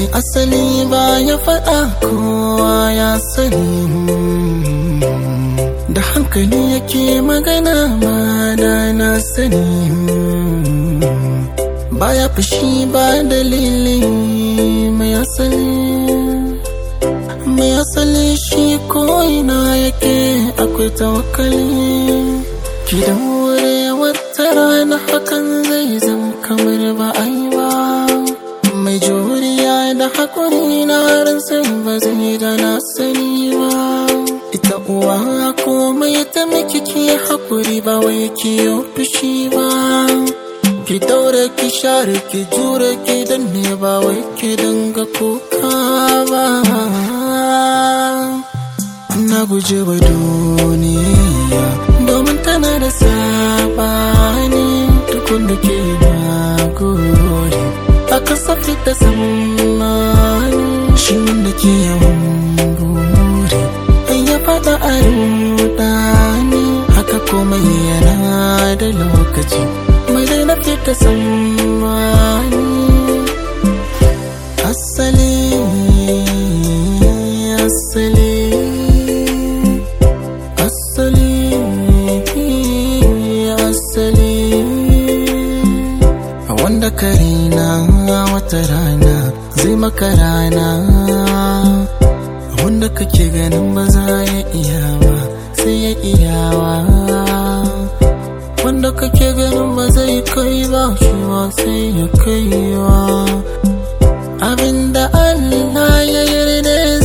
asali ba ya faɗa kowa ya sani, da hankali yake magana ma da na sani, baya fushi ba dalili mai asali shi ko'ina yake akwai tawakkali. Ki daure wata rana hakan zai zama kamar ba ai ba, mai juriya da haƙuri na ransa ba zai da na sani ba. Ita uwa komai ta miki ki haƙuri ba wai ki yi fushi ba, ki daure ki share ki jure ki danne ba wai ki dinga kuka ba. Na guje wa duniya domin tana da sabani, duk wanda ke magori aka safi ta tsammani, shi wanda ke yawan buri an ya fada a rudani, haka komai yana da lokaci mai dai na fita tsammani. Asali wanda karina wata rana zai maka rana, wanda kake ganin ba za ya iya ba sai ya iyawa, wanda kake ganin ba zai kai ba shi ma sai ya kaiwa. Abinda Allah ya yarda